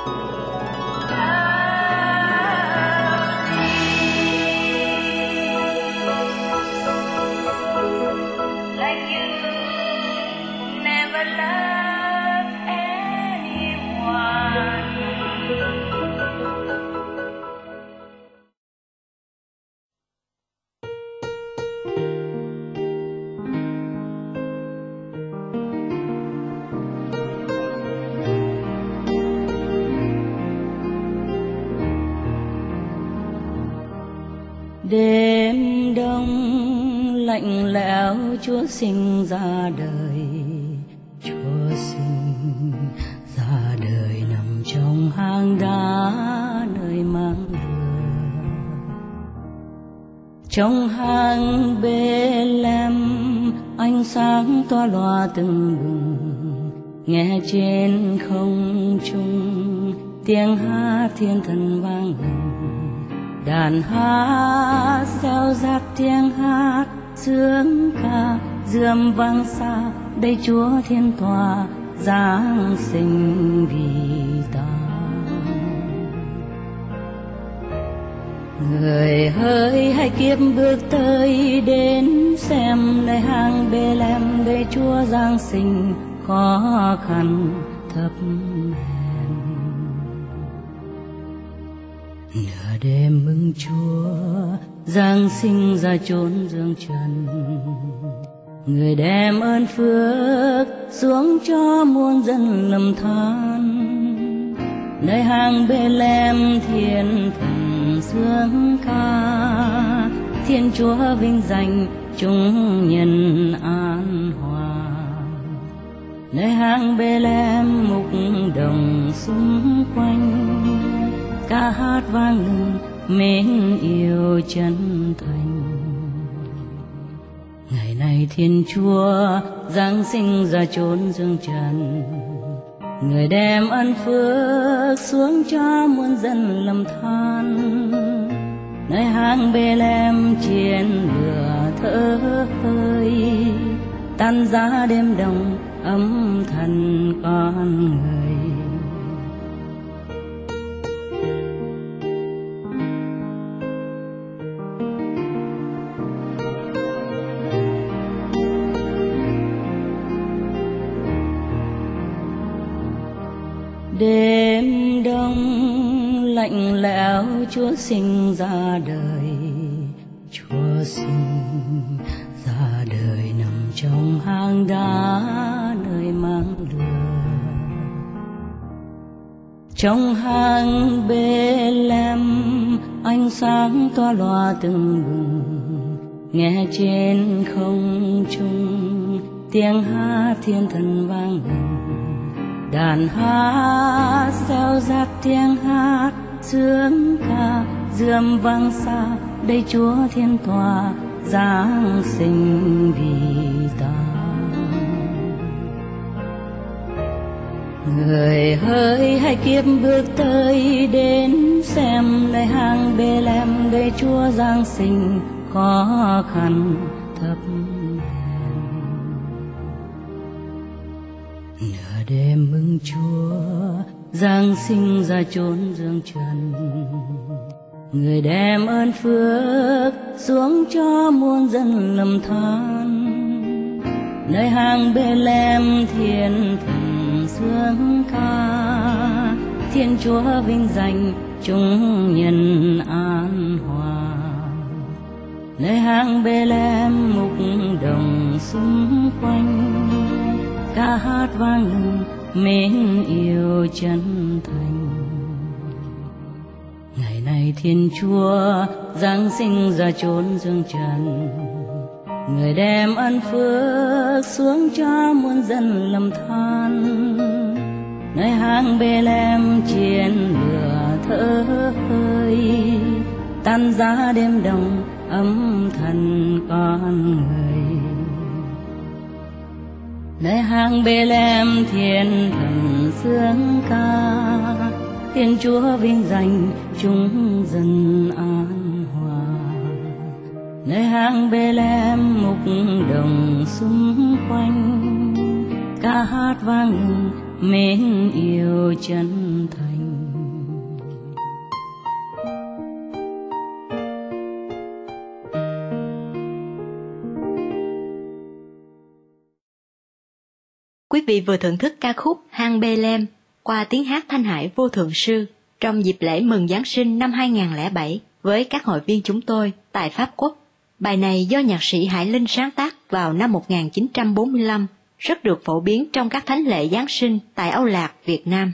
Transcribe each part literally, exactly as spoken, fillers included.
Đêm đông lạnh lẽo, Chúa sinh ra đời. Chúa sinh ra đời nằm trong hang đá nơi mang lửa. Trong hang Bê-lem ánh sáng tỏa loa từng bừng, nghe trên không trung tiếng hát thiên thần vang lừng. Đàn hát reo rắt tiếng hát sướng ca, rượm vang xa đây Chúa thiên tòa giáng sinh vì ta. Người hỡi hãy kiếp bước tới đến xem nơi hang Bê-lem đây Chúa giáng sinh khó khăn thấp hèn. Nửa đêm mừng Chúa giáng sinh ra chốn dương trần, người đem ơn phước xuống cho muôn dân lầm than. Nơi hang Bê-lem thiên thần sướng ca, Thiên Chúa vinh danh chúng nhân an hòa. Nơi hang Bê-lem mục đồng xung quanh, ca hát vang lừng mến yêu chân thành. Ngày này Thiên Chúa giáng sinh ra chốn dương trần, người đem ân phước xuống cho muôn dân lầm than. Nơi hang Bê-lem chiến lửa thở hơi, tan giá đêm đông ấm thần con người. Đêm đông lạnh lẽo, Chúa sinh ra đời. Chúa sinh ra đời nằm trong hang đá nơi mang lửa. Trong hang Bê-lem ánh sáng tỏa loa từng bừng, nghe trên không trung tiếng hát thiên thần vang lừng. Đàn hát reo rắt tiếng hát sướng ca, rượm vang xa đây Chúa thiên tòa giáng sinh vì ta. Người hỡi hãy kiếp bước tới đến xem nơi hang Bê-lem đây Chúa giáng sinh khó khăn thấp hèn. Nửa đêm mừng Chúa giáng sinh ra chốn dương trần, người đem ơn phước xuống cho muôn dân lầm than. Nơi hang Bê-lem thiên thần sướng ca, Thiên Chúa vinh danh chúng nhân an hòa. Nơi hang Bê-lem mục đồng xung quanh, ca hát vang lừng mến yêu chân thành. Ngày này Thiên Chúa giáng sinh ra chốn dương trần, người đem ân phước xuống cho muôn dân lầm than. Nơi hang Bê-lem chiến lửa thở hơi, tan giá đêm đông ấm thần con người. Nơi hang Bê-lem thiên thần sướng ca, Thiên Chúa vinh danh chúng dân an hòa. Nơi hang Bê-lem mục đồng xung quanh, ca hát vang lừng mến yêu chân thành. Quý vị vừa thưởng thức ca khúc Hang Bê-lem qua tiếng hát Thanh Hải Vô Thượng Sư trong dịp lễ mừng Giáng sinh năm hai không không bảy với các hội viên chúng tôi tại Pháp Quốc. Bài này do nhạc sĩ Hải Linh sáng tác vào năm một nghìn chín trăm bốn mươi lăm, rất được phổ biến trong các thánh lễ Giáng sinh tại Âu Lạc, Việt Nam.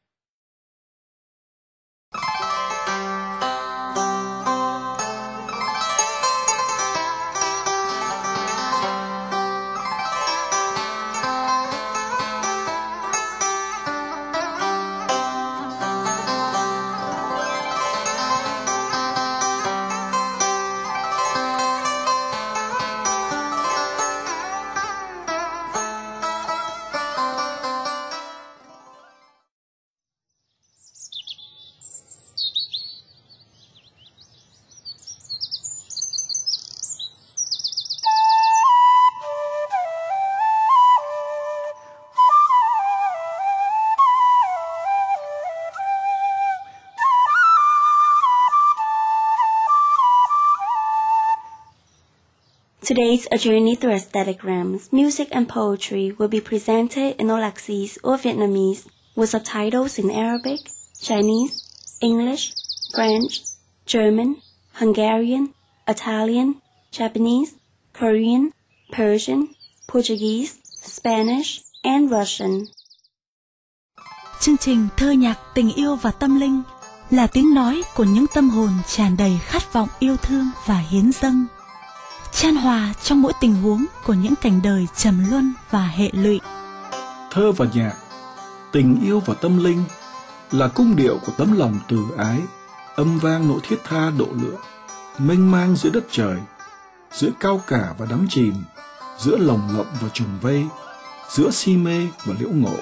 Today's A Journey Through Aesthetigrams, Music and Poetry will be presented in Aulaxese or Vietnamese with subtitles in Arabic, Chinese, English, French, German, Hungarian, Italian, Japanese, Korean, Persian, Portuguese, Spanish, and Russian. Chương trình Thơ nhạc tình yêu và tâm linh là tiếng nói của những tâm hồn tràn đầy khát vọng yêu thương và hiến dâng, chan hòa trong mỗi tình huống của những cảnh đời trầm luân và hệ lụy. Thơ và nhạc, tình yêu và tâm linh là cung điệu của tấm lòng từ ái, âm vang nỗi thiết tha độ lượng, mênh mang giữa đất trời, giữa cao cả và đắm chìm, giữa lồng lộng và trùng vây, giữa si mê và liễu ngộ.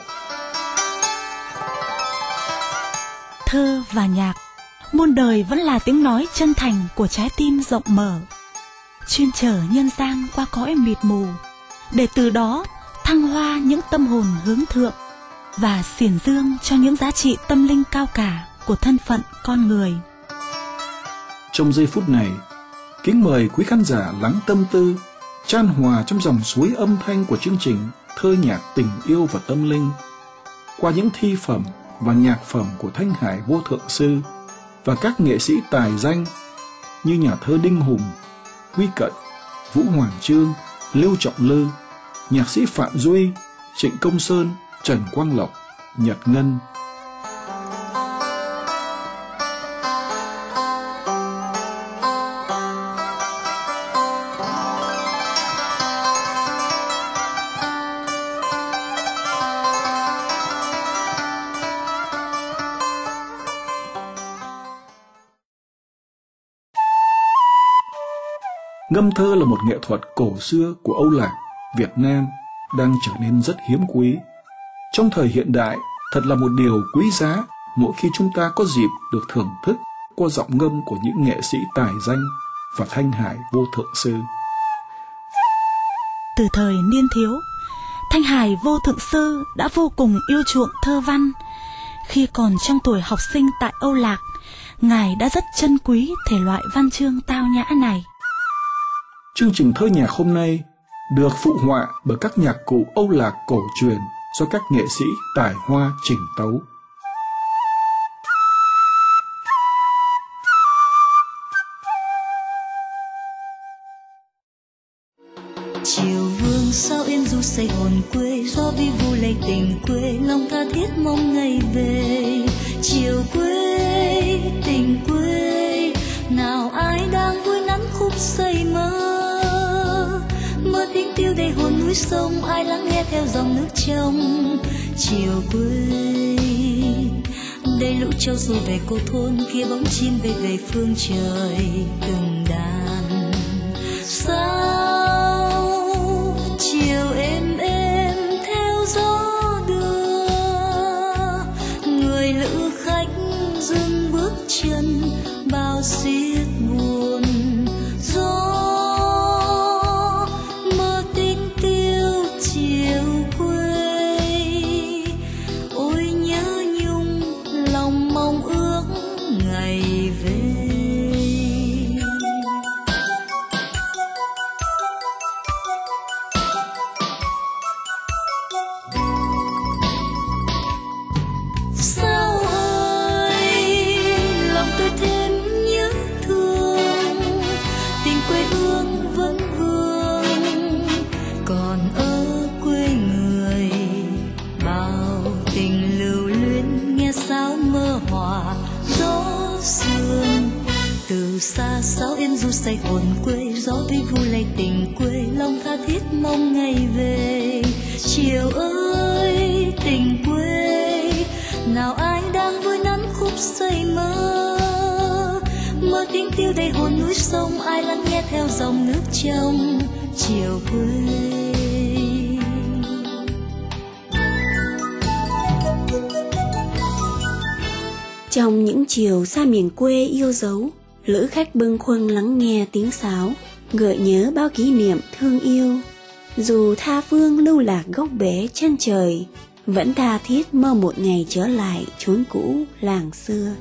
Thơ và nhạc, muôn đời vẫn là tiếng nói chân thành của trái tim rộng mở, chuyên chở nhân gian qua cõi mịt mù, để từ đó thăng hoa những tâm hồn hướng thượng và xiển dương cho những giá trị tâm linh cao cả của thân phận con người. Trong giây phút này, kính mời quý khán giả lắng tâm tư, chan hòa trong dòng suối âm thanh của chương trình Thơ nhạc tình yêu và tâm linh, qua những thi phẩm và nhạc phẩm của Thanh Hải Vô Thượng Sư và các nghệ sĩ tài danh như nhà thơ Đinh Hùng, Huy Cận, Vũ Hoàng Chương, Lưu Trọng Lư, nhạc sĩ Phạm Duy, Trịnh Công Sơn, Trần Quang Lộc, Nhật Ngân. Ngâm thơ là một nghệ thuật cổ xưa của Âu Lạc, Việt Nam đang trở nên rất hiếm quý. Trong thời hiện đại, thật là một điều quý giá mỗi khi chúng ta có dịp được thưởng thức qua giọng ngâm của những nghệ sĩ tài danh và Thanh Hải Vô Thượng Sư. Từ thời niên thiếu, Thanh Hải Vô Thượng Sư đã vô cùng yêu chuộng thơ văn. Khi còn trong tuổi học sinh tại Âu Lạc, Ngài đã rất trân quý thể loại văn chương tao nhã này. Chương trình Thơ nhạc hôm nay được phụ họa bởi các nhạc cụ Âu Lạc cổ truyền do các nghệ sĩ tài hoa chỉnh tấu. Chiều vương sao yên du say hồn quê, gió vi vu lệ tình quê, lòng tha thiết mong ngày về. Chiều quê tình quê, nào ai đang vui nắng khúc say mơ. Mơ tiếng tiêu đầy hồn núi sông, ai lắng nghe theo dòng nước trong. Chiều quê đây lũ trâu rồi về cô thôn, kia bóng chim về về phương trời từng đàn. Sao chiều êm êm theo gió đưa, người lữ khách dừng bước chân bao xiết buồn. Gió mơ tình tiêu chiều quê, chiều xa sao em du say hồn quê, gió vi vu lay tình quê, lòng tha thiết mong ngày về. Chiều ơi tình quê, nào ai đang vui nắn khúc say mơ, mơ tiếng tiêu đầy hồn núi sông, ai lắng nghe theo dòng nước trong chiều quê. Trong những chiều xa miền quê yêu dấu, lữ khách bâng khuâng lắng nghe tiếng sáo, gợi nhớ bao kỷ niệm thương yêu. Dù tha phương lưu lạc góc bể chân trời, vẫn tha thiết mơ một ngày trở lại chốn cũ làng xưa.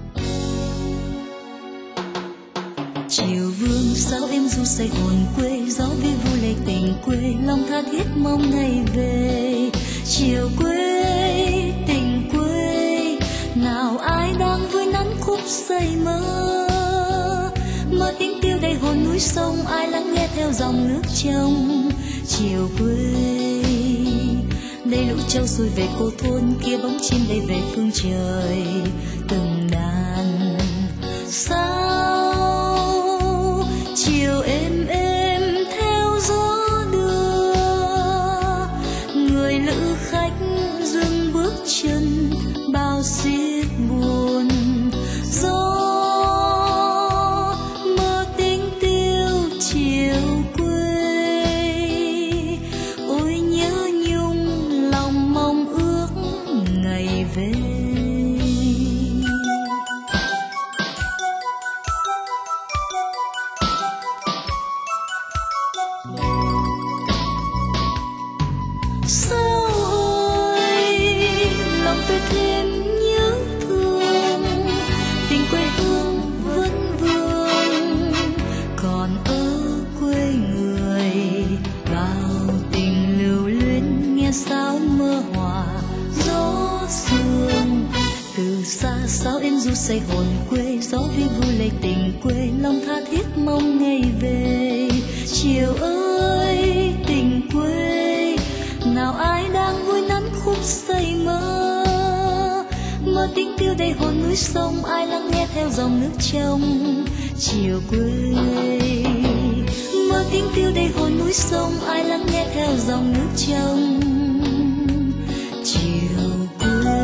Chiều vương sao em du say hồn quê, gió vi vu lay tình quê, lòng tha thiết mong ngày về. Chiều quê tình quê, nào ai đang vui nắn khúc say mơ, mơ tiếng tiêu đầy hồn núi sông, ai lắng nghe theo dòng nước trong chiều quê. Đây lũ trâu xuôi về cô thôn, kia bóng chim bay về phương trời, từng đàn sao chiều êm êm theo gió đưa, người lữ khách dừng bước chân bao xiết buồn. Gió mơ tiếng tiêu chiều quê, ôi nhớ nhung lòng mong ước ngày về. Sao ơi lòng tôi thêm nhớ thương, tình quê hương vẫn vương còn ở quê người. Bao tình lưu luyến nghe sao mơ hòa gió sương, từ xa sao em du say hồn quê, gió vi vu lay tình quê, lòng tha thiết mong ngày về. Chiều ơi tình quê, nào ai đang vui nắn khúc say mơ, mơ tiếng tiêu đầy hồn núi sông, ai lắng nghe theo dòng nước trong chiều quê. Mơ tiếng tiêu đầy hồn núi sông, ai lắng nghe theo dòng nước trong chiều quê.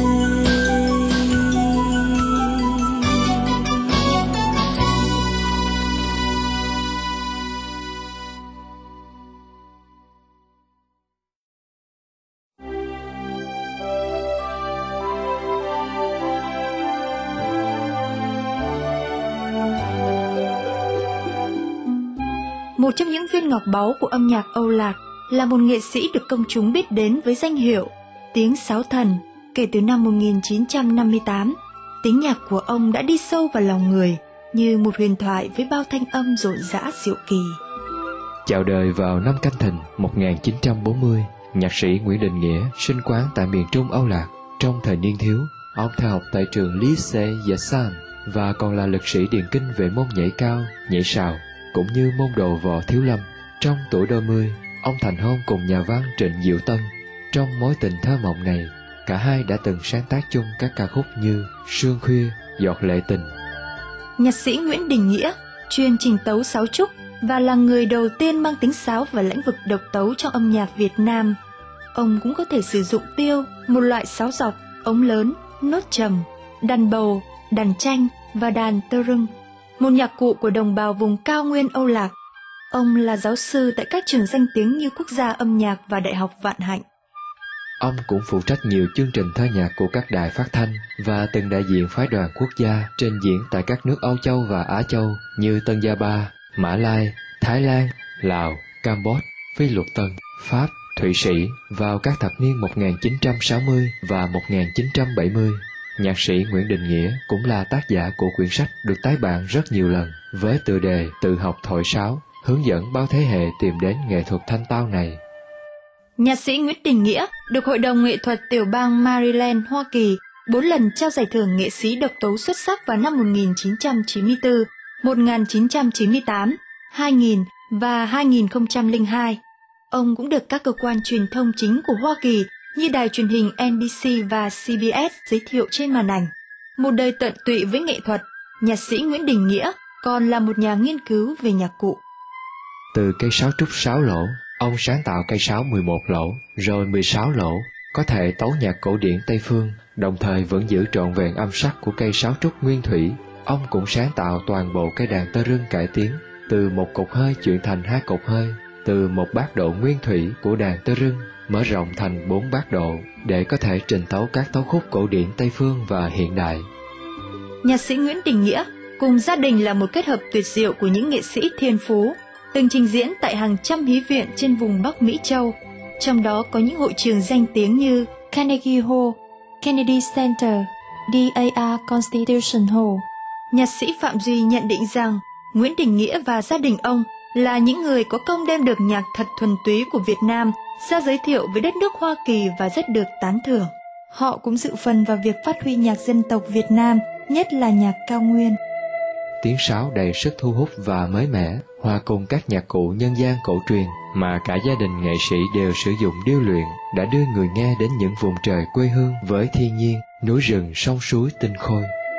Một trong những viên ngọc báu của âm nhạc Âu Lạc là một nghệ sĩ được công chúng biết đến với danh hiệu Tiếng Sáo Thần. Kể từ năm một nghìn chín trăm năm mươi tám, tiếng nhạc của ông đã đi sâu vào lòng người như một huyền thoại với bao thanh âm rộn rã diệu kỳ. Chào đời vào năm Canh Thìn một nghìn chín trăm bốn mươi, nhạc sĩ Nguyễn Đình Nghĩa sinh quán tại miền Trung Âu Lạc. Trong thời niên thiếu, ông theo học tại trường Lycée Yassan và còn là lực sĩ điền kinh về môn nhảy cao, nhảy sào, cũng như môn đồ võ thiếu lâm. Trong tuổi đôi mươi, ông thành hôn cùng nhà văn Trịnh Diệu Tân. Trong mối tình thơ mộng này, cả hai đã từng sáng tác chung các ca khúc như Sương Khuya, Giọt Lệ Tình. Nhạc sĩ Nguyễn Đình Nghĩa chuyên trình tấu sáo trúc và là người đầu tiên mang tính sáo vào lĩnh vực độc tấu trong âm nhạc Việt Nam. Ông cũng có thể sử dụng tiêu, một loại sáo dọc, ống lớn, nốt trầm, đàn bầu, đàn tranh và đàn tơ rưng, một nhạc cụ của đồng bào vùng cao nguyên Âu Lạc. Ông là giáo sư tại các trường danh tiếng như Quốc gia âm nhạc và Đại học Vạn Hạnh. Ông cũng phụ trách nhiều chương trình thơ nhạc của các đài phát thanh và từng đại diện phái đoàn quốc gia trình diễn tại các nước Âu Châu và Á Châu như Tân Gia Ba, Mã Lai, Thái Lan, Lào, Campuchia, Phi Luật Tân, Pháp, Thụy Sĩ vào các thập niên một nghìn chín trăm sáu mươi và một nghìn chín trăm bảy mươi. Nhạc sĩ Nguyễn Đình Nghĩa cũng là tác giả của quyển sách được tái bản rất nhiều lần với tựa đề Tự học thổi sáo, hướng dẫn bao thế hệ tìm đến nghệ thuật thanh tao này. Nhạc sĩ Nguyễn Đình Nghĩa được Hội đồng Nghệ thuật tiểu bang Maryland, Hoa Kỳ bốn lần trao giải thưởng nghệ sĩ độc tấu xuất sắc vào năm một nghìn chín trăm chín mươi tư, một nghìn chín trăm chín mươi tám, hai nghìn và hai nghìn không trăm lẻ hai. Ông cũng được các cơ quan truyền thông chính của Hoa Kỳ như đài truyền hình en bê xê và xê bê ét giới thiệu trên màn ảnh. Một đời tận tụy với nghệ thuật, nhạc sĩ Nguyễn Đình Nghĩa còn là một nhà nghiên cứu về nhạc cụ. Từ cây sáo trúc sáu lỗ, ông sáng tạo cây sáo mười một lỗ, rồi mười sáu lỗ, có thể tấu nhạc cổ điển Tây Phương, đồng thời vẫn giữ trọn vẹn âm sắc của cây sáo trúc nguyên thủy. Ông cũng sáng tạo toàn bộ cây đàn tơ rưng cải tiến, từ một cột hơi chuyển thành hai cột hơi, từ một bát độ nguyên thủy của đàn tơ rưng mở rộng thành bốn bát độ để có thể trình tấu các tấu khúc cổ điển Tây Phương và hiện đại. Nhạc sĩ Nguyễn Đình Nghĩa cùng gia đình là một kết hợp tuyệt diệu của những nghệ sĩ thiên phú, từng trình diễn tại hàng trăm hí viện trên vùng Bắc Mỹ Châu, trong đó có những hội trường danh tiếng như Carnegie Hall, Kennedy Center, đê a rờ Constitution Hall. Nhạc sĩ Phạm Duy nhận định rằng Nguyễn Đình Nghĩa và gia đình ông là những người có công đem được nhạc thật thuần túy của Việt Nam ra giới thiệu với đất nước Hoa Kỳ và rất được tán thưởng. Họ cũng dự phần vào việc phát huy nhạc dân tộc Việt Nam, nhất là nhạc cao nguyên. Tiếng sáo đầy sức thu hút và mới mẻ, hòa cùng các nhạc cụ nhân gian cổ truyền mà cả gia đình nghệ sĩ đều sử dụng điêu luyện, đã đưa người nghe đến những vùng trời quê hương với thiên nhiên, núi rừng, sông suối tinh khôi.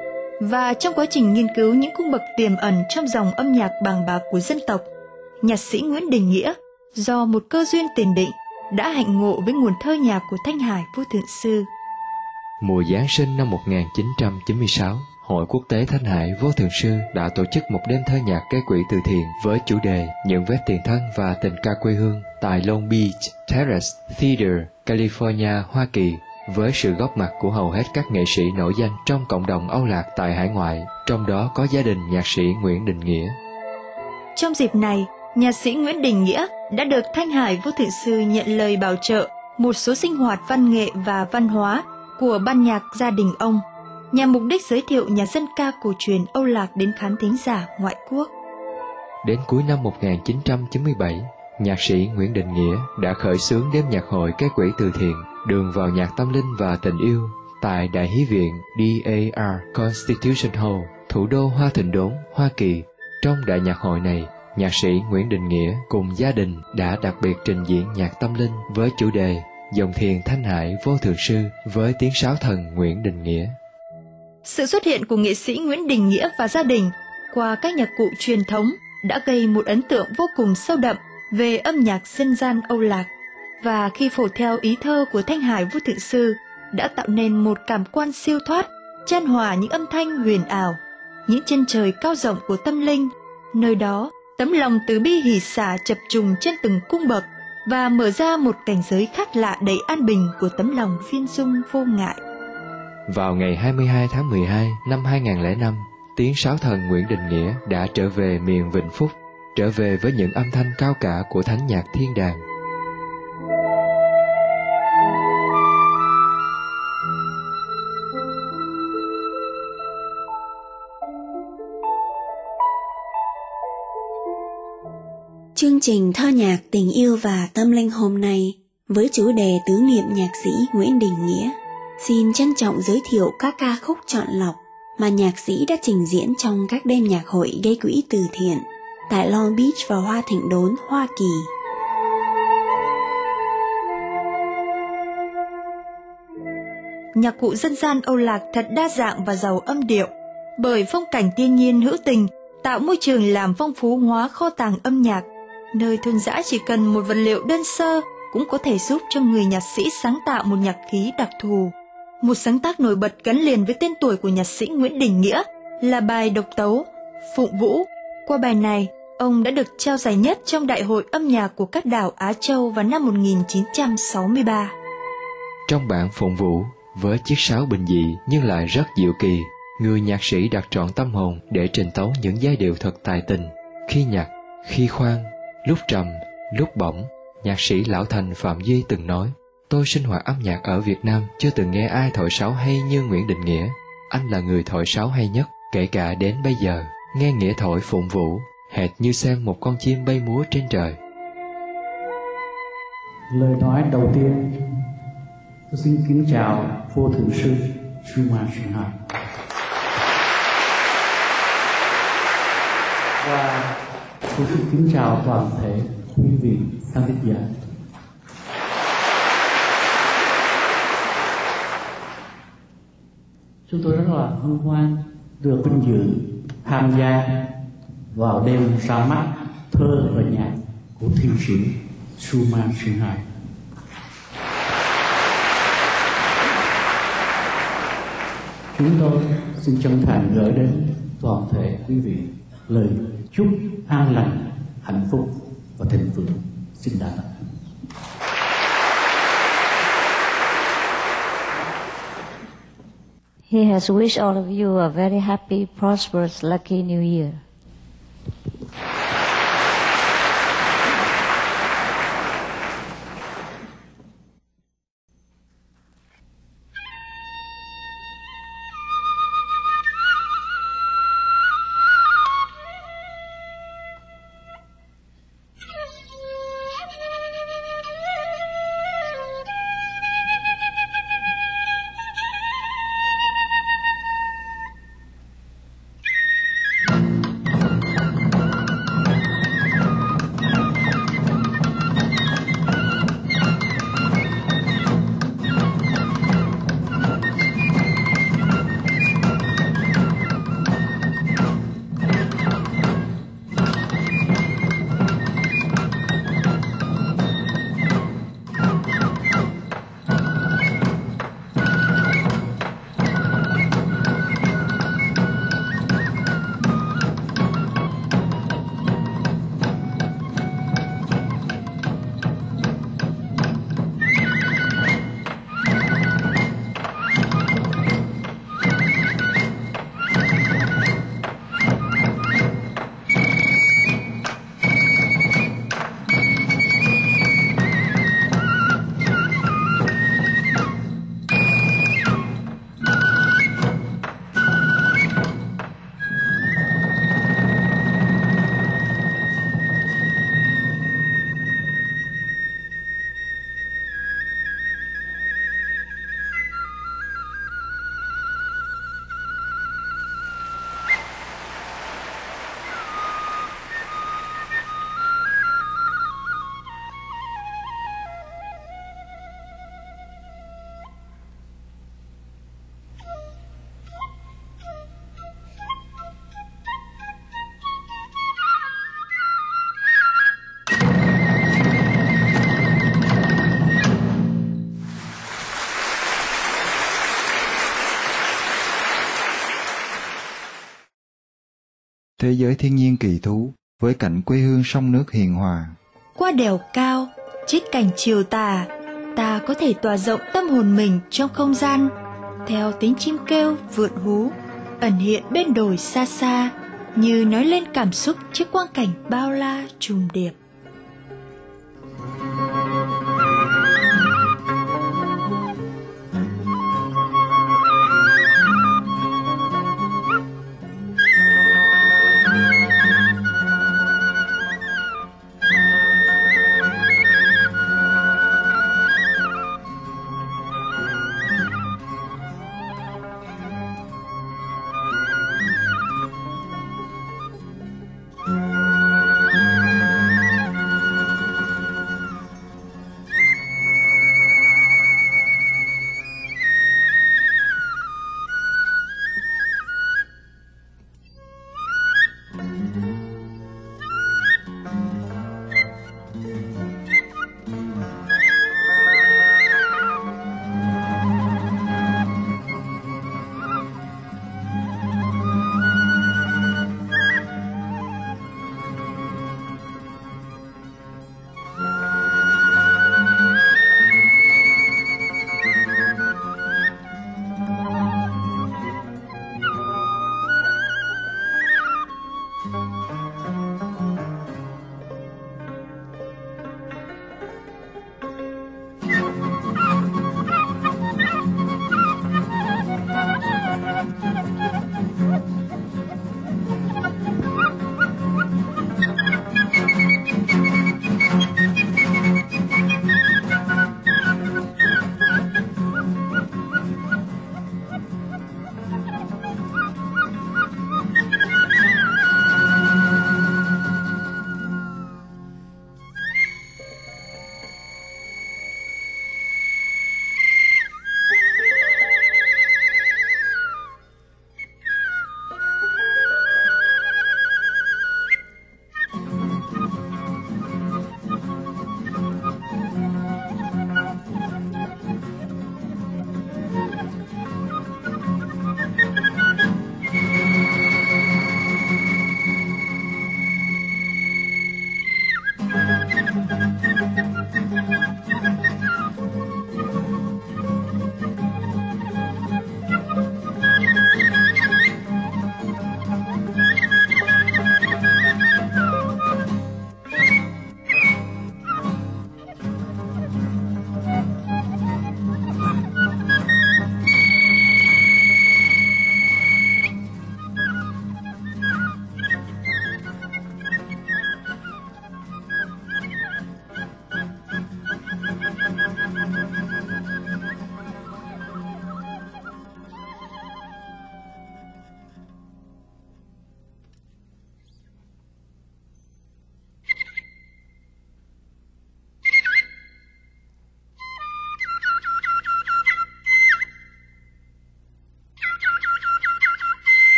Và trong quá trình nghiên cứu những cung bậc tiềm ẩn trong dòng âm nhạc bàng bạc của dân tộc, nhạc sĩ Nguyễn Đình Nghĩa do một cơ duyên tiền định đã hạnh ngộ với nguồn thơ nhạc của Thanh Hải Vô Thượng Sư. Mùa Giáng sinh năm một nghìn chín trăm chín mươi sáu, Hội Quốc tế Thanh Hải Vô Thượng Sư đã tổ chức một đêm thơ nhạc gây quỹ từ thiện với chủ đề Những vết tiền thân và tình ca quê hương tại Long Beach Terrace Theater, California, Hoa Kỳ, với sự góp mặt của hầu hết các nghệ sĩ nổi danh trong cộng đồng Âu Lạc tại hải ngoại, trong đó có gia đình nhạc sĩ Nguyễn Đình Nghĩa. Trong dịp này, nhạc sĩ Nguyễn Đình Nghĩa đã được Thanh Hải Vô Thượng Sư nhận lời bảo trợ một số sinh hoạt văn nghệ và văn hóa của ban nhạc gia đình ông, nhằm mục đích giới thiệu nhạc dân ca cổ truyền Âu Lạc đến khán thính giả ngoại quốc. Đến cuối năm một nghìn chín trăm chín mươi bảy, nhạc sĩ Nguyễn Đình Nghĩa đã khởi xướng đêm nhạc hội gây quỹ từ thiện Đường vào nhạc tâm linh và tình yêu tại Đại Hí viện đê a rờ Constitution Hall, thủ đô Hoa Thịnh Đốn, Hoa Kỳ. Trong đại nhạc hội này, nhạc sĩ Nguyễn Đình Nghĩa cùng gia đình đã đặc biệt trình diễn nhạc tâm linh với chủ đề Dòng thiền Thanh Hải Vô Thượng Sư với tiếng sáo thần Nguyễn Đình Nghĩa. Sự xuất hiện của nghệ sĩ Nguyễn Đình Nghĩa và gia đình qua các nhạc cụ truyền thống đã gây một ấn tượng vô cùng sâu đậm về âm nhạc dân gian Âu Lạc, và khi phổ theo ý thơ của Thanh Hải Vô Thượng Sư đã tạo nên một cảm quan siêu thoát, chan hòa những âm thanh huyền ảo, những chân trời cao rộng của tâm linh. Nơi đó, tấm lòng từ bi hỷ xả chập trùng trên từng cung bậc và mở ra một cảnh giới khác lạ đầy an bình của tấm lòng phiên dung vô ngại. Vào ngày hai mươi hai tháng mười hai năm hai nghìn lẻ năm, tiếng sáo thần Nguyễn Đình Nghĩa đã trở về miền Vĩnh Phúc, trở về với những âm thanh cao cả của thánh nhạc thiên đàng. Chương trình thơ nhạc tình yêu và tâm linh hôm nay với chủ đề tứ niệm nhạc sĩ Nguyễn Đình Nghĩa xin trân trọng giới thiệu các ca khúc chọn lọc mà nhạc sĩ đã trình diễn trong các đêm nhạc hội gây quỹ từ thiện tại Long Beach và Hoa Thịnh Đốn, Hoa Kỳ. Nhạc cụ dân gian Âu Lạc thật đa dạng và giàu âm điệu, bởi phong cảnh thiên nhiên hữu tình tạo môi trường làm phong phú hóa kho tàng âm nhạc. Nơi thôn dã chỉ cần một vật liệu đơn sơ cũng có thể giúp cho người nhạc sĩ sáng tạo một nhạc khí đặc thù. Một sáng tác nổi bật gắn liền với tên tuổi của nhạc sĩ Nguyễn Đình Nghĩa là bài độc tấu Phụng Vũ. Qua bài này, ông đã được trao giải nhất trong Đại hội âm nhạc của các đảo Á Châu vào năm một nghìn chín trăm sáu mươi ba. Trong bản Phụng Vũ, với chiếc sáo bình dị nhưng lại rất diệu kỳ, người nhạc sĩ đặt trọn tâm hồn để trình tấu những giai điệu thật tài tình, khi nhạc, khi khoan, lúc trầm, lúc bổng. Nhạc sĩ lão thành Phạm Duy từng nói: "Tôi sinh hoạt âm nhạc ở Việt Nam chưa từng nghe ai thổi sáo hay như Nguyễn Đình Nghĩa. Anh là người thổi sáo hay nhất, kể cả đến bây giờ. Nghe Nghĩa thổi Phụng Vũ, hệt như xem một con chim bay múa trên trời." Lời nói đầu tiên, tôi xin kính chào Vô Thượng Sư Sư Hoàng Sinh Hải và tôi xin kính chào toàn thể quý vị khán thính giả. Chúng tôi rất là hân hoan được vinh dự tham gia vào đêm ra mắt thơ và nhạc của thi sĩ Suma Sinhai. Chúng tôi xin chân thành gửi đến toàn thể quý vị lời chúc an lành, hạnh phúc và thịnh vượng. Xin đà tạ. He has wished all of you a very happy, prosperous, lucky new year. Thế giới thiên nhiên kỳ thú với cảnh quê hương sông nước hiền hòa. Qua đèo cao, trích cảnh chiều tà, ta có thể tỏa rộng tâm hồn mình trong không gian, theo tiếng chim kêu vượn hú, ẩn hiện bên đồi xa xa, như nói lên cảm xúc trước quang cảnh bao la trùng điệp.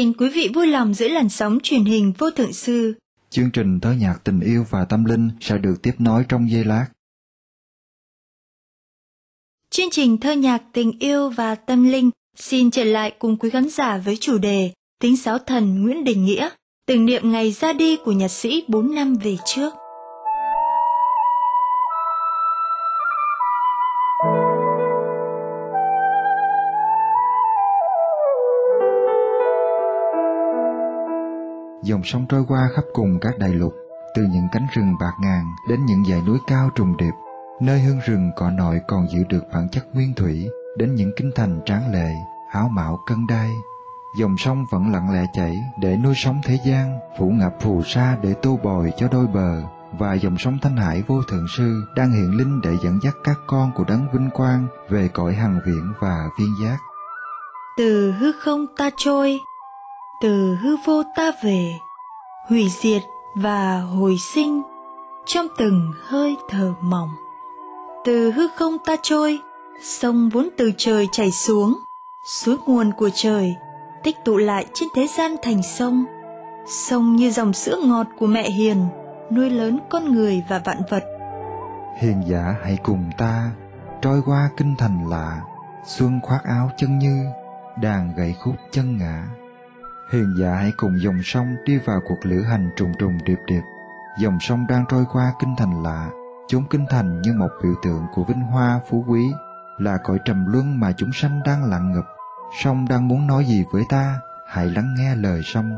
Xin quý vị vui lòng giữ làn sóng truyền hình Vô Thượng Sư. Chương trình Thơ nhạc tình yêu và tâm linh sẽ được tiếp nối trong giây lát. Chương trình Thơ nhạc tình yêu và tâm linh xin trở lại cùng quý khán giả với chủ đề Tính Sáo Thần Nguyễn Đình Nghĩa, tưởng niệm ngày ra đi của nhạc sĩ bốn năm về trước. Dòng sông trôi qua khắp cùng các đại lục, từ những cánh rừng bạc ngàn đến những dãy núi cao trùng điệp, nơi hương rừng cỏ nội còn giữ được bản chất nguyên thủy, đến những kinh thành tráng lệ, hảo mạo cân đai. Dòng sông vẫn lặng lẽ chảy để nuôi sống thế gian, phủ ngập phù sa để tô bồi cho đôi bờ, và dòng sông Thanh Hải Vô Thượng Sư đang hiện linh để dẫn dắt các con của đấng vinh quang về cõi hằng viễn và viên giác. Từ hư không ta trôi, từ hư vô ta về, hủy diệt và hồi sinh trong từng hơi thở mỏng. Từ hư không ta trôi, sông vốn từ trời chảy xuống, suối nguồn của trời tích tụ lại trên thế gian thành sông. Sông như dòng sữa ngọt của mẹ hiền, nuôi lớn con người và vạn vật. Hiền giả hãy cùng ta trôi qua kinh thành lạ, xuân khoác áo chân như, đàn gậy khúc chân ngã. Hiền giả hãy cùng dòng sông đi vào cuộc lữ hành trùng trùng điệp điệp. Dòng sông đang trôi qua kinh thành lạ, chốn kinh thành như một biểu tượng của vinh hoa phú quý, là cõi trầm luân mà chúng sanh đang lặng ngập. Sông đang muốn nói gì với ta, hãy lắng nghe lời sông.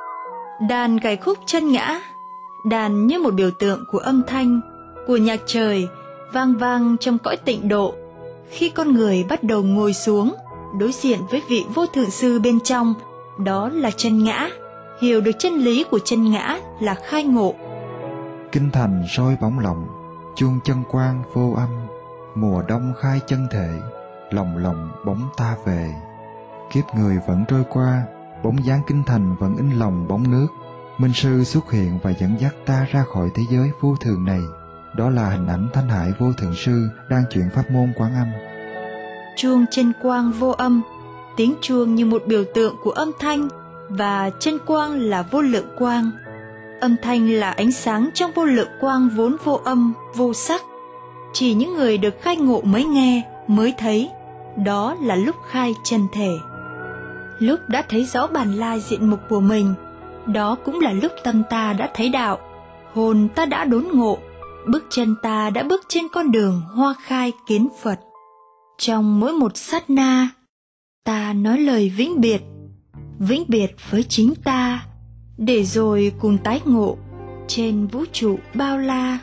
Đàn gảy khúc chân ngã, đàn như một biểu tượng của âm thanh, của nhạc trời, vang vang trong cõi tịnh độ. Khi con người bắt đầu ngồi xuống, đối diện với vị Vô Thượng Sư bên trong, đó là chân ngã. Hiểu được chân lý của chân ngã là khai ngộ. Kinh thành soi bóng lộng, chuông chân quang vô âm, mùa đông khai chân thể, lòng lòng bóng ta về. Kiếp người vẫn trôi qua, bóng dáng kinh thành vẫn in lòng bóng nước. Minh Sư xuất hiện và dẫn dắt ta ra khỏi thế giới vô thường này. Đó là hình ảnh Thanh Hải Vô Thượng Sư đang chuyển pháp môn Quán Âm. Chuông chân quang vô âm, tiếng chuông như một biểu tượng của âm thanh, và chân quang là vô lượng quang. Âm thanh là ánh sáng trong vô lượng quang vốn vô âm, vô sắc. Chỉ những người được khai ngộ mới nghe, mới thấy. Đó là lúc khai chân thể. Lúc đã thấy rõ bản lai diện mục của mình, đó cũng là lúc tâm ta đã thấy đạo, hồn ta đã đốn ngộ, bước chân ta đã bước trên con đường hoa khai kiến Phật. Trong mỗi một sát na, ta nói lời vĩnh biệt, vĩnh biệt với chính ta, để rồi cùng tái ngộ trên vũ trụ bao la.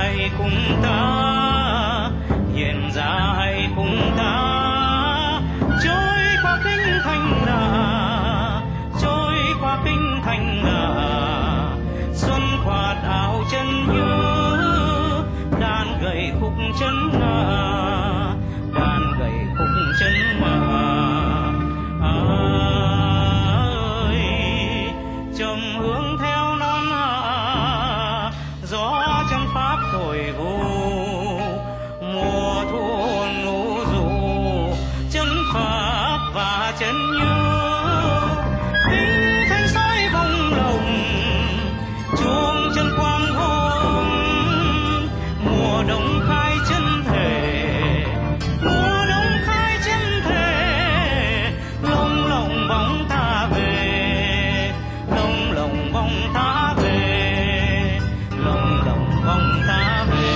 hãy cùng ta, hiện ra hãy cùng ta, trôi qua kinh thành là, trôi qua kinh thành là, xuân khoạt áo chân như đàn gậy khúc chân nga, đàn gậy khúc chân nga. Ơi trầm hướng theo non hà, gió chân pháp thổi vô, mùa thu nụ ru chân pháp và chân như kinh thanh soi bông lồng, chuông chân quang hôn, mùa đông khai chân thể, mùa đông khai chân thể, lông lồng bóng ta về, lông lồng bóng ta về, lông lồng bóng ta về.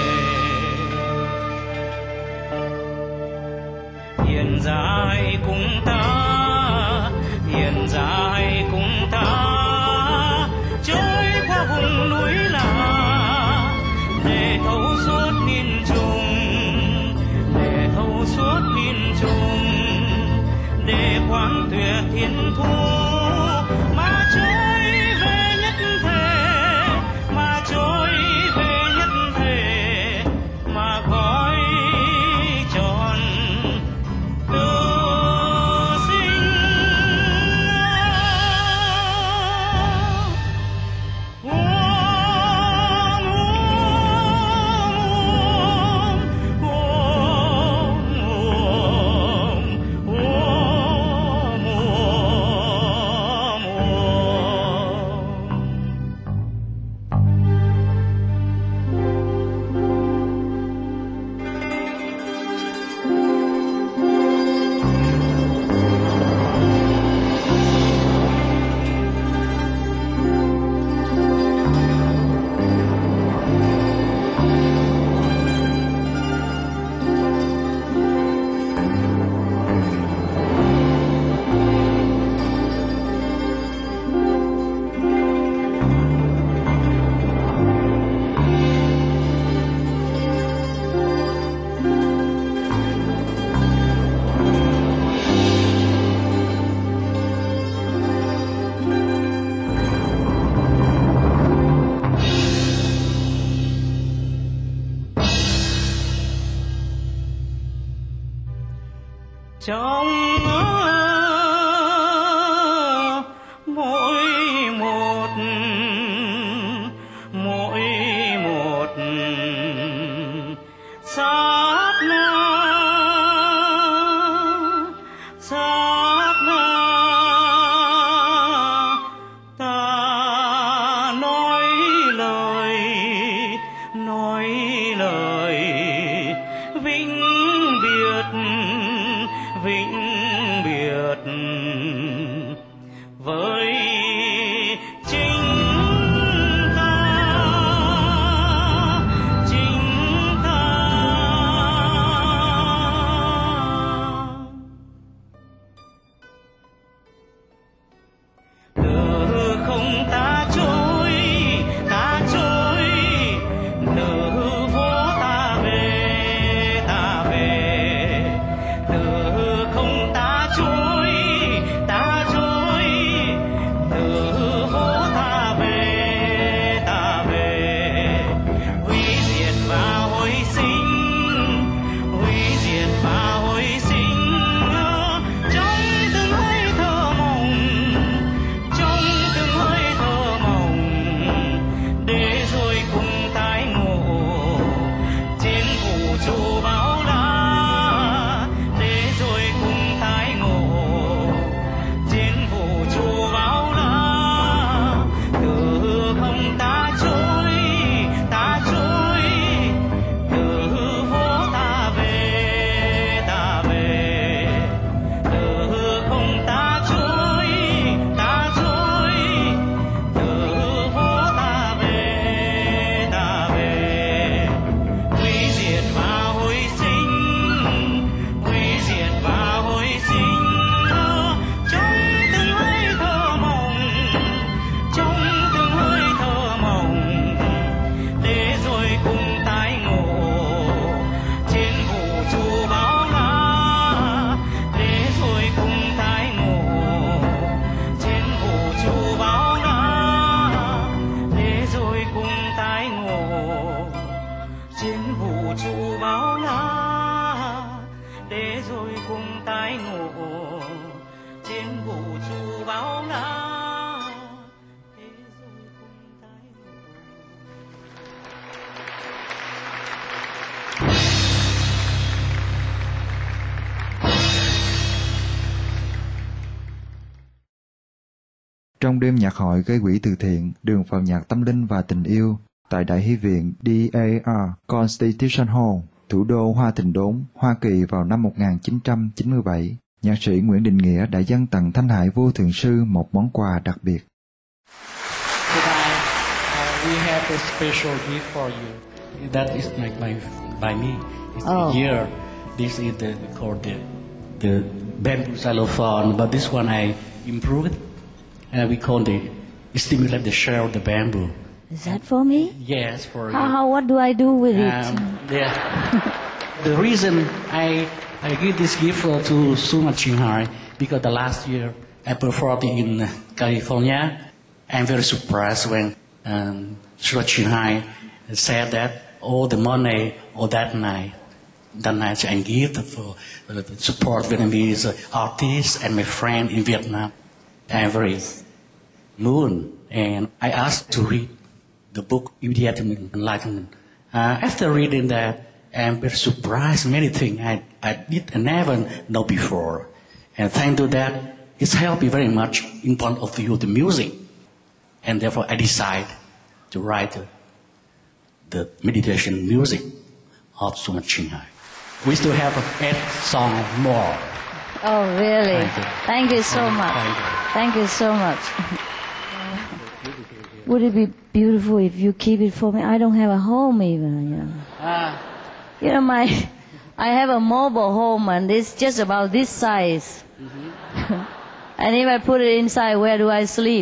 Hiện ra hãy cùng ta, hiện ra hãy cùng ta, trôi qua vùng núi là, để thấu suốt miền Trung, để thấu suốt miền Trung, để quang tuyệt thiên thu, mà trôi về nhất thể, mà trôi về nhất thể, mà gói tròn từ sinh. Ôm, ôm, ôm, ôm, ôm, ôm, ôm. Trong mơ mỗi một, mỗi một sát na, sát na ta nói lời, nói lời vĩnh biệt, vĩnh Trong đêm nhạc hội gây quỹ từ thiện, đường vào nhạc tâm linh và tình yêu, tại Đại Hy viện đê a rờ Constitution Hall, thủ đô Hoa Thịnh Đốn, Hoa Kỳ vào năm một nghìn chín trăm chín mươi bảy, nhạc sĩ Nguyễn Đình Nghĩa đã dâng tặng Thanh Hải Vô Thượng Sư một món quà đặc biệt. Tonight, uh, we have a special gift for you. That is made by, by me. It's Oh. a year. This is the called the, the bamboo xylophone, but this one I improved. And we call it stimulate the shell of the bamboo. Is that for me? Yes, for How, you. how what do I do with it? Um, yeah. The reason I I give this gift uh, to Suma Qinghai because the last year I performed in California. I'm very surprised when um, Suma Qinghai said that all the money of that night, that night I give for uh, to support Vietnamese artists and my friend in Vietnam. I'm very moved, and I asked to read the book Immediate Enlightenment. Uh, after reading that, I'm very surprised many things I, I did I never know before. And thanks to that, it's helped me very much in point of view of the music. And therefore I decided to write the, the meditation music of Suma Qinghai. We still have eight songs more. Oh, really? Thank you. Thank you so much. Thank you. Thank you so much. Would it be beautiful if you keep it for me? I don't have a home even, you know. Ah. You know, my, I have a mobile home and it's just about this size. Mm-hmm. And if I put it inside, where do I sleep?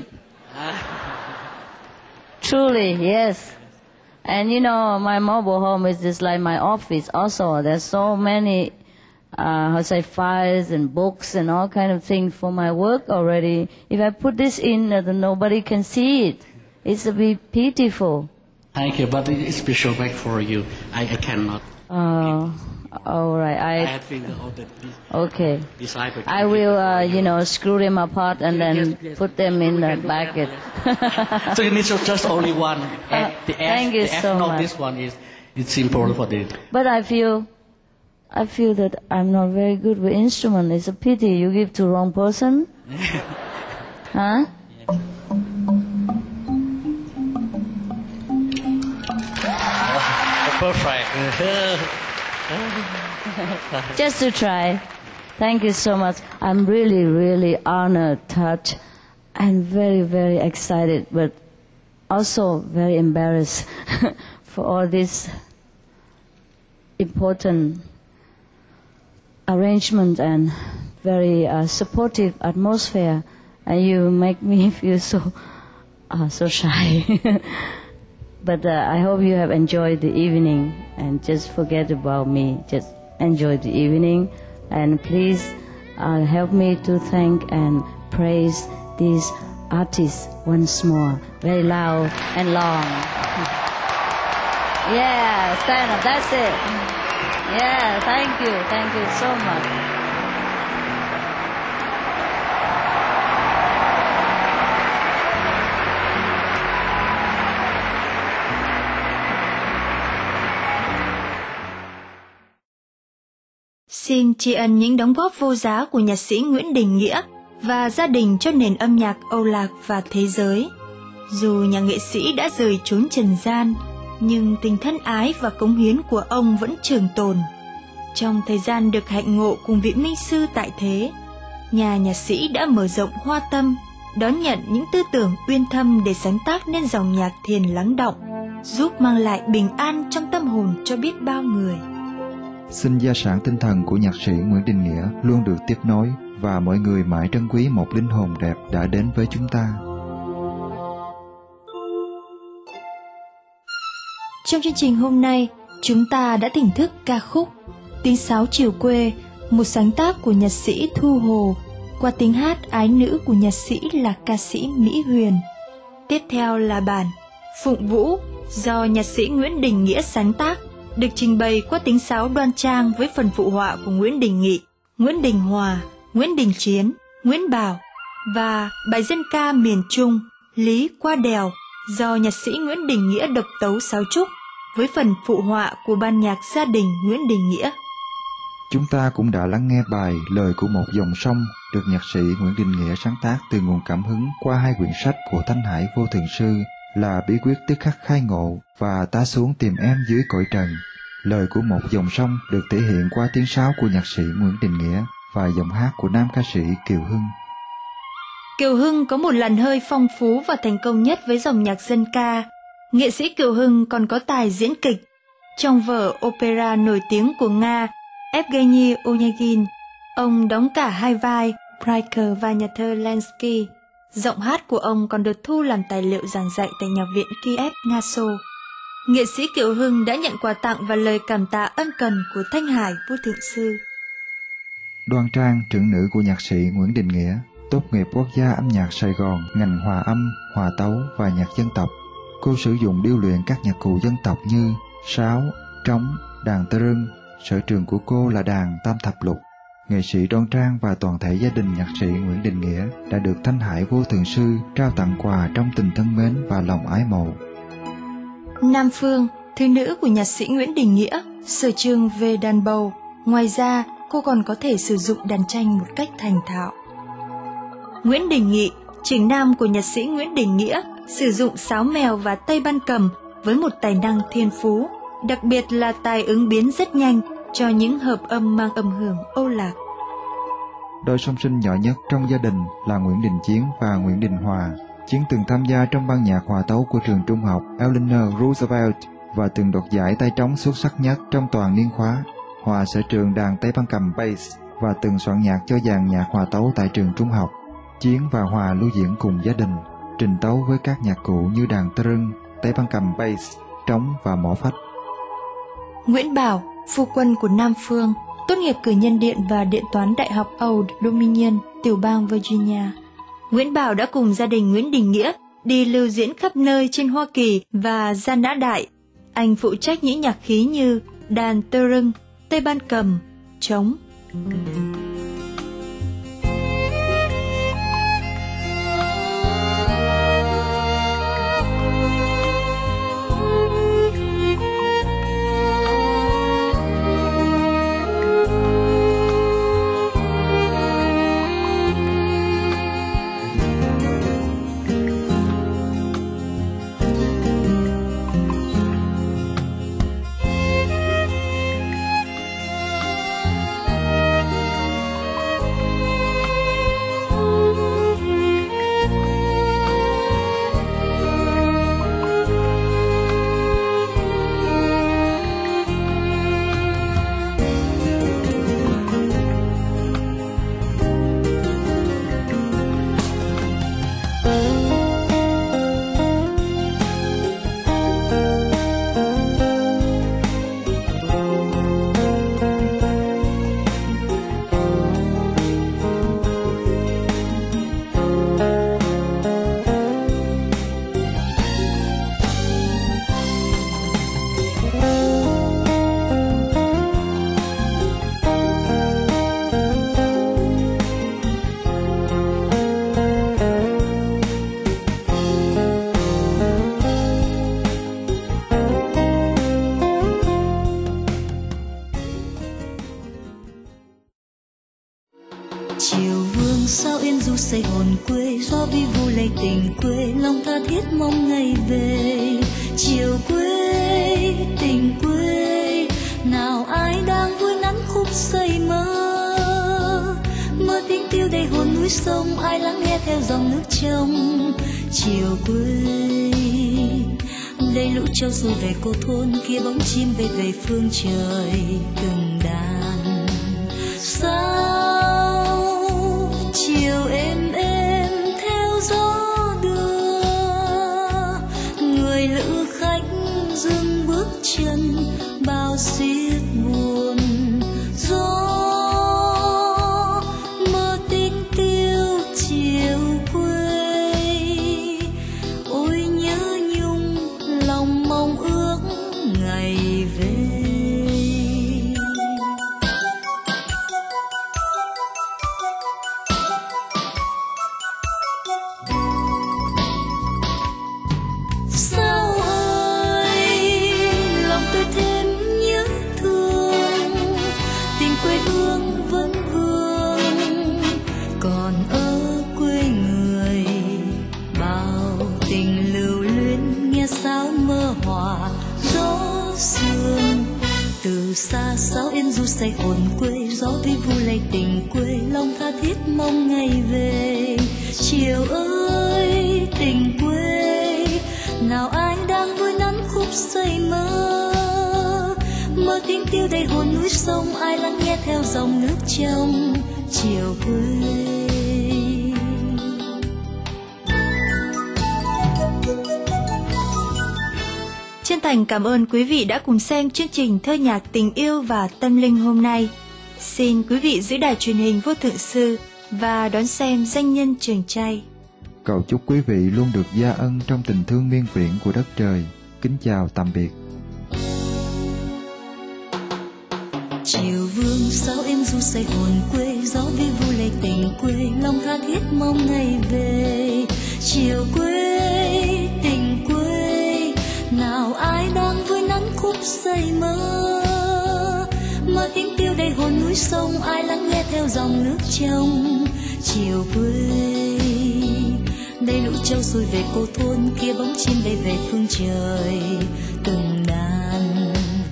Truly, yes. And you know, my mobile home is just like my office also. There's so many, uh, how to say, files and books and all kind of things for my work already. If I put this in, uh, then nobody can see it. It's a bit pitiful. Thank you, but it's special back for you. I, I cannot. Uh, all right. I I have been all the okay. disciples. I will, uh, you know, screw them apart and then Yes, yes. put them in the bucket. So you need just only one. Uh, the F, thank you the F so note, much. this one is it's simple for the. But I feel, I feel that I'm not very good with instrument. It's a pity you give to wrong person. Huh? Perfect. Just to try. Thank you so much. I'm really, really honored, touched, and very, very excited, but also very embarrassed for all this important arrangement and very uh, supportive atmosphere. And you make me feel so, uh, so shy. But uh, I hope you have enjoyed the evening and just forget about me. Just enjoy the evening and please uh, help me to thank and praise these artists once more. Very loud and long. Yeah, stand up. That's it. Yeah, thank you. Thank you so much. Xin tri ân những đóng góp vô giá của nhạc sĩ Nguyễn Đình Nghĩa và gia đình cho nền âm nhạc Âu Lạc và thế giới. Dù nhà nghệ sĩ đã rời chốn trần gian, nhưng tình thân ái và cống hiến của ông vẫn trường tồn. Trong thời gian được hạnh ngộ cùng vị minh sư tại thế, nhà nhạc sĩ đã mở rộng hoa tâm, đón nhận những tư tưởng uyên thâm để sáng tác nên dòng nhạc thiền lắng động, giúp mang lại bình an trong tâm hồn cho biết bao người. Xin gia sản tinh thần của nhạc sĩ Nguyễn Đình Nghĩa luôn được tiếp nối và mọi người mãi trân quý một linh hồn đẹp đã đến với chúng ta. Trong chương trình hôm nay, chúng ta đã thưởng thức ca khúc Tiếng Sáo Chiều Quê, một sáng tác của nhạc sĩ Thu Hồ, qua tiếng hát ái nữ của nhạc sĩ là ca sĩ Mỹ Huyền. Tiếp theo là bản Phụng Vũ do nhạc sĩ Nguyễn Đình Nghĩa sáng tác, được trình bày qua tiếng sáo đoan trang với phần phụ họa của Nguyễn Đình Nghị, Nguyễn Đình Hòa, Nguyễn Đình Chiến, Nguyễn Bảo, và bài dân ca miền Trung Lý Qua Đèo do nhạc sĩ Nguyễn Đình Nghĩa độc tấu sáo trúc với phần phụ họa của ban nhạc gia đình Nguyễn Đình Nghĩa. Chúng ta cũng đã lắng nghe bài Lời của một dòng sông được nhạc sĩ Nguyễn Đình Nghĩa sáng tác từ nguồn cảm hứng qua hai quyển sách của Thanh Hải Vô Thường Sư là Bí quyết tức khắc khai ngộ và Ta xuống tìm em dưới cõi trần. Lời của một dòng sông được thể hiện qua tiếng sáo của nhạc sĩ Nguyễn Đình Nghĩa và giọng hát của nam ca sĩ Kiều Hưng. Kiều Hưng có một làn hơi phong phú và thành công nhất với dòng nhạc dân ca. Nghệ sĩ Kiều Hưng còn có tài diễn kịch. Trong vở opera nổi tiếng của Nga Evgeny Onegin, ông đóng cả hai vai Pryker và nhà thơ Lensky. Giọng hát của ông còn được thu làm tài liệu giảng dạy tại Nhạc viện Kiev, Nga Xô. Nghệ sĩ Kiều Hưng đã nhận quà tặng và lời cảm tạ ân cần của Thanh Hải Vô Thượng Sư. Đoan Trang, trưởng nữ của nhạc sĩ Nguyễn Đình Nghĩa, tốt nghiệp Quốc gia âm nhạc Sài Gòn, ngành hòa âm, hòa tấu và nhạc dân tộc. Cô sử dụng điêu luyện các nhạc cụ dân tộc như sáo, trống, đàn tơ rưng. Sở trường của cô là đàn tam thập lục. Nghệ sĩ Đoan Trang và toàn thể gia đình nhạc sĩ Nguyễn Đình Nghĩa đã được Thanh Hải Vô Thường Sư trao tặng quà trong tình thân mến và lòng ái mộ. Nam Phương, thứ nữ của nhạc sĩ Nguyễn Đình Nghĩa, sở trường về đàn bầu. Ngoài ra, cô còn có thể sử dụng đàn tranh một cách thành thạo. Nguyễn Đình Nghị, trưởng nam của nhạc sĩ Nguyễn Đình Nghĩa, sử dụng sáo mèo và tây ban cầm với một tài năng thiên phú, đặc biệt là tài ứng biến rất nhanh cho những hợp âm mang âm hưởng Âu Lạc. Đôi song sinh nhỏ nhất trong gia đình là Nguyễn Đình Chiến và Nguyễn Đình Hòa. Chiến từng tham gia trong ban nhạc hòa tấu của trường trung học Eleanor Roosevelt và từng đoạt giải tay trống xuất sắc nhất trong toàn niên khóa. Hòa sở trường đàn tây ban cầm bass và từng soạn nhạc cho dàn nhạc hòa tấu tại trường trung học. Chiến và Hòa lưu diễn cùng gia đình, trình tấu với các nhạc cụ như đàn tơ rưng, tây ban cầm bass, trống và mõ phách. Nguyễn Bảo, phu quân của Nam Phương, tốt nghiệp cử nhân điện và điện toán Đại học Old Dominion, tiểu bang Virginia. Nguyễn Bảo đã cùng gia đình Nguyễn Đình Nghĩa đi lưu diễn khắp nơi trên Hoa Kỳ và Gia Nã Đại. Anh phụ trách những nhạc khí như đàn tơ rưng, tây ban cầm, trống. Chiều vương sao yên du xây hồn quê, gió vi vu lay tình quê, lòng tha thiết mong ngày về. Chiều quê tình quê, nào ai đang vui nắng khúc say mơ, mơ tình tiêu đầy hồn núi sông, ai lắng nghe theo dòng nước trong. Chiều quê đây lũ trâu xô về cô thôn kia, bóng chim bay về phương trời từng đàn. Sao chiều êm êm theo gió đưa, người lữ khách dừng bước chân bao xiết buồn. Gió mơ tình tiêu chiều quê, ôi nhớ nhung lòng mong ước ngày về. Sao ơi lòng tôi thêm nhớ thương, nghe sáo mơ hòa gió sương. Từ xa sao yên du say hồn quê, gió vi vu lay tình quê, lòng tha thiết mong ngày về. Chiều ơi tình quê, nào ai đang vui nắng khúc say mơ. Mơ tiếng tiêu đầy hồn núi sông, ai lắng nghe theo dòng nước trong chiều quê. Chân thành cảm ơn quý vị đã cùng xem chương trình Thơ nhạc tình yêu và tâm linh hôm nay. Xin quý vị giữ đài truyền hình Vô Thượng Sư và đón xem Danh nhân Trường Chay. Cầu chúc quý vị luôn được gia ân trong tình thương miên viễn của đất trời. Kính chào tạm biệt. Chiều vương sao em du say hồn quê, gió vi vu lay tình quê, lòng tha thiết mong ngày về. Chiều quê tình quê, nào ai đang vui nắng khúc say mơ. Mơ tiếng tiêu đầy hồn núi sông, ai lắng nghe theo dòng nước trong chiều quê. Đây lũ trâu xuôi về cô thôn, kia bóng chim bay về phương trời từng đàn.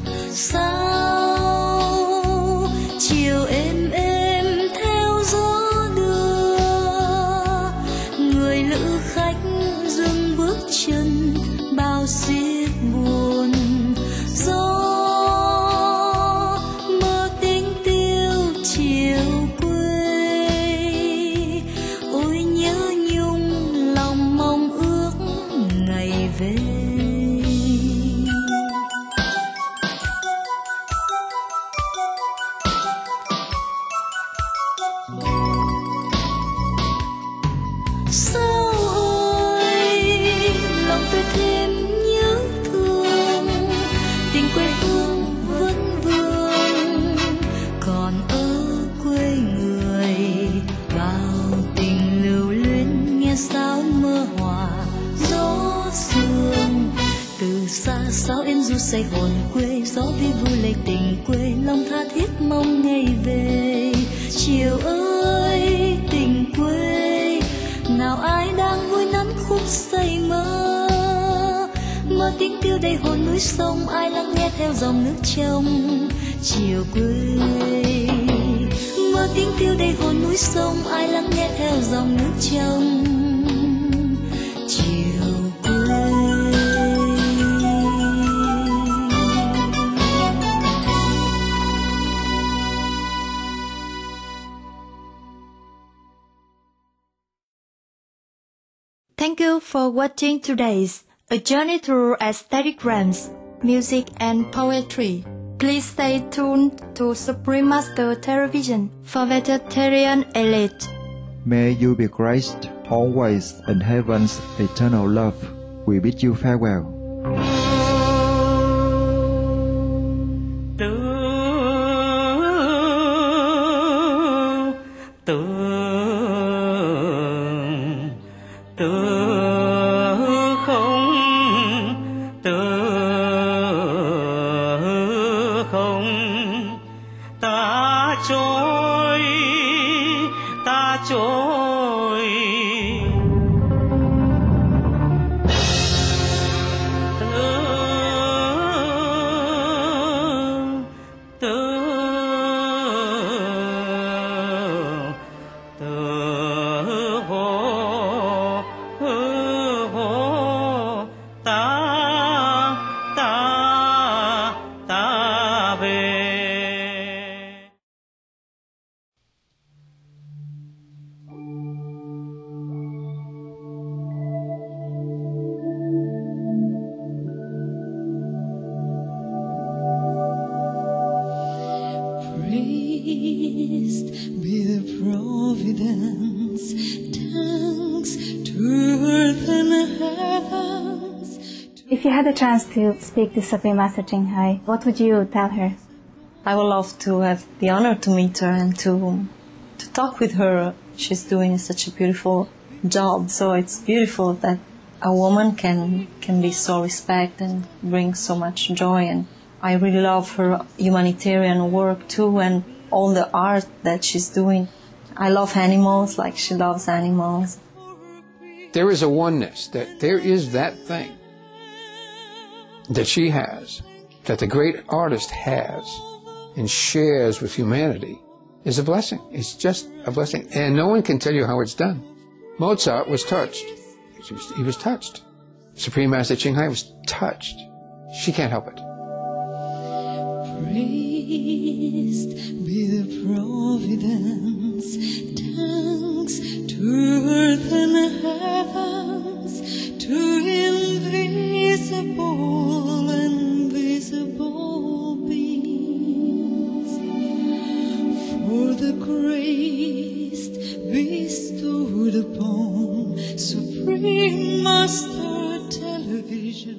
Sao chiều êm êm theo gió đưa, người lữ khách dừng bước chân bao xiết buồn. Gió mơ tiếng tiêu chiều quê, ôi nhớ nhung lòng mong ước ngày về. Sao ơi lòng tôi thêm nhớ thương, tình quê hương vẫn vương còn ở quê người. Bao tình lưu luyến nghe sáo mơ hòa gió sương. Từ xa sao em du say hồn quê, gió vi vu lay tình quê, lòng tha thiết mong ngày về. Chiều ơi tình quê, nào ai đang vui nắng khúc say mơ. Mơ tiếng tiêu đầy hồn núi sông, ai lắng nghe theo dòng nước trong chiều quê. Mơ tiếng tiêu đầy hồn núi sông, ai lắng nghe theo dòng nước trong chiều quê. Thank you for watching today's A Journey Through Aesthetic Realms, Music and Poetry. Please stay tuned to Supreme Master Television for vegetarian elite. May you be graced always in heaven's eternal love. We bid you farewell. Từ từ từ không từ không ta trôi ta trôi từ từ từ hồ hồ ta ta ta về. Praised be the providence, thanks to earth and heavens. If you had the chance to speak to Supreme Master Ching Hai, what would you tell her? I would love to have the honor to meet her and to to talk with her. She's doing such a beautiful job. So it's beautiful that a woman can can be so respected and bring so much joy. And I really love her humanitarian work too, and all the art that she's doing. I love animals like she loves animals. There is a oneness, that there is that thing that she has, that the great artist has and shares with humanity is a blessing. It's just a blessing. And no one can tell you how it's done. Mozart was touched. He was, he was touched. Supreme Master Ching Hai was touched. She can't help it. Praised be the providence, thanks to earth and heavens, to invisible and visible beings, for the grace bestowed upon Supreme Master Television.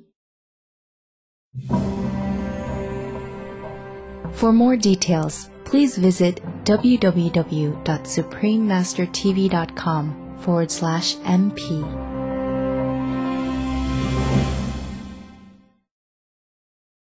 For more details, please visit www.suprememastertv.com forward slash MP.